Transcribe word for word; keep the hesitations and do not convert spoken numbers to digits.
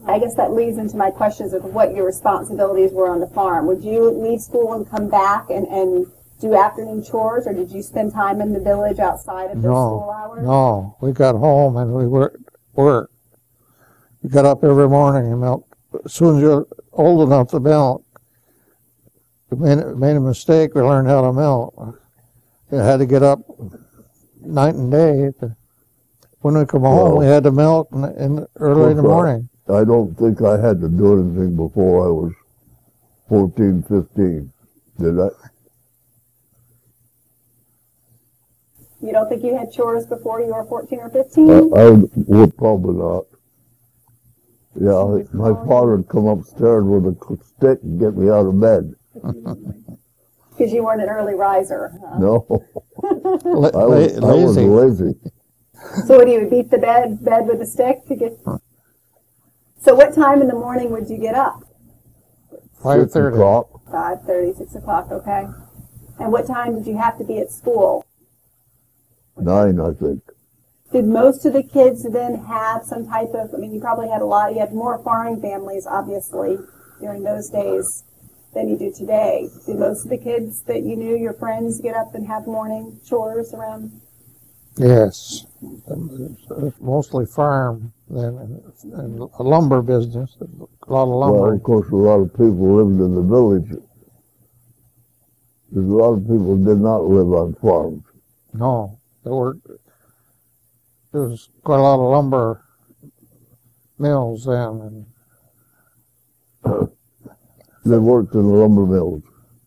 I guess that leads into my questions of what your responsibilities were on the farm. Would you leave school and come back and, and do afternoon chores, or did you spend time in the village outside of the no, school hours? No, we got home and we worked. worked. We got up every morning and milked. As soon as you're old enough to milk, we made, made a mistake, we learned how to milk. We had to get up night and day. To, when we come home, well, we had to milk in, in early in the morning. I don't think I had to do anything before I was fourteen, fifteen. Did I? You don't think you had chores before you were fourteen or fifteen? I, I would probably not. Yeah, my father would come upstairs with a stick and get me out of bed. Because you weren't an early riser. Huh? No. La- I, was, I was lazy. So what, do you beat the bed bed with a stick to get... So what time in the morning would you get up? five thirty. five thirty, six o'clock, okay. And what time did you have to be at school? Nine, I think. Did most of the kids then have some type of, I mean, you probably had a lot, you had more farming families, obviously, during those days than you do today. Did most of the kids that you knew, your friends, get up and have morning chores around? Yes. Mostly farm then, and a lumber business, a lot of lumber. Well, of course, a lot of people lived in the village. There's a lot of people who did not live on farms. No, there were, there was quite a lot of lumber mills then. And they worked in the lumber mills.